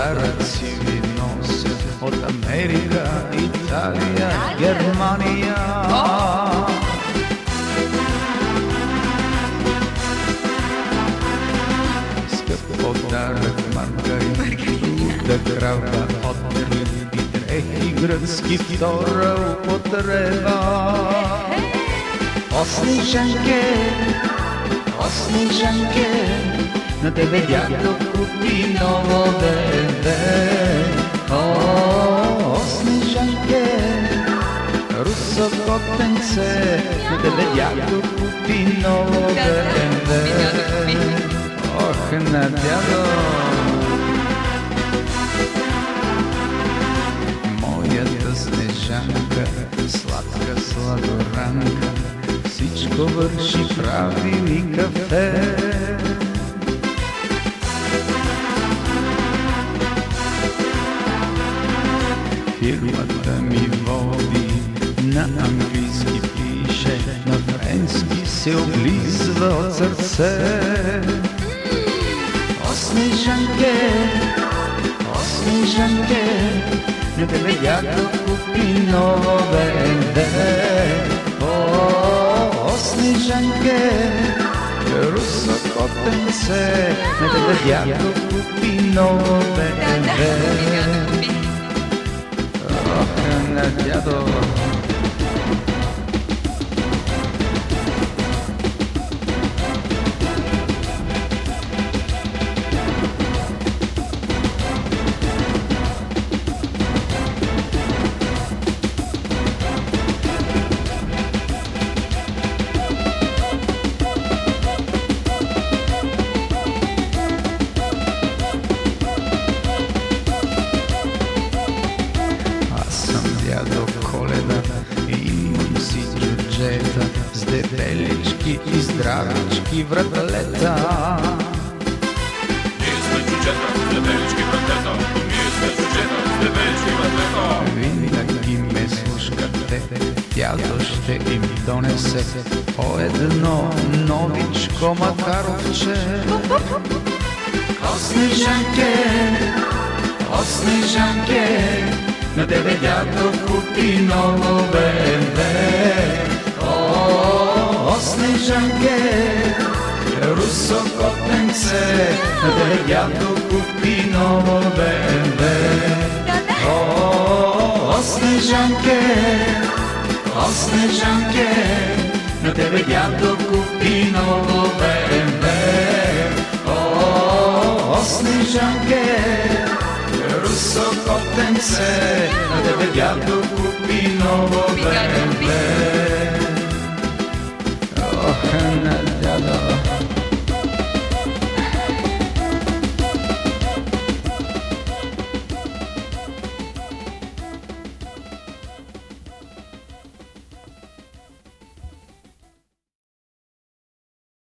подаръци ви нося от Америка, Италия, Германия. Скъп подарък маргарita, крава от Берлин и дрехи гръцки втора употреба. О, Снежанке, на тебе дядо купи ново бебе. О, Снежанке, русо котенце, на тебе дядо купи ново бебе. Ох, на дядо. Моята Снежанка, сладка сладоранка, всичко върши, прави ми кафе. Фирмата ми води, на английски пише, на френски се облизва от сърце. О, Снежанке, на тебе дядо купи ново бебе. О, Снежанке, русо котенце, на тебе дядо купи ново бебе. Ох, на дядо. Дядо Коледа, имам си джуджета с дебелички и здравички вратлета. Ние сме джуджета с дебелички вратлета, ние сме джуджета с дебелички вратлета. Винаги ме слушкате, дядо ще им донесе по едно новичко макаровче. О, Снежанке, на тебе дядо купи ново бебе. О, Снежанке, русо котенце, на тебе дядо купи ново бебе. О, Снежанке, на тебе дядо купи ново бебе. О, Снежанке, русо котенце, на тебе дядо купи ново бебе. Ох, на дядо.